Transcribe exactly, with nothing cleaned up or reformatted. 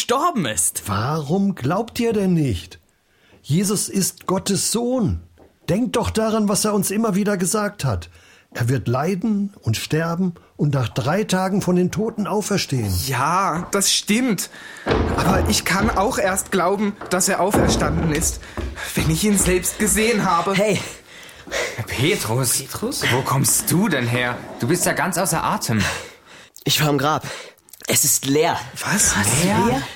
gestorben ist. Warum glaubt ihr denn nicht? Jesus ist Gottes Sohn. Denkt doch daran, was er uns immer wieder gesagt hat. Er wird leiden und sterben und nach drei Tagen von den Toten auferstehen. Ja, das stimmt. Aber ich kann auch erst glauben, dass er auferstanden ist, wenn ich ihn selbst gesehen habe. Hey, Petrus, Petrus? Wo kommst du denn her? Du bist ja ganz außer Atem. ich war am Grab. Es ist leer. Was? Leer?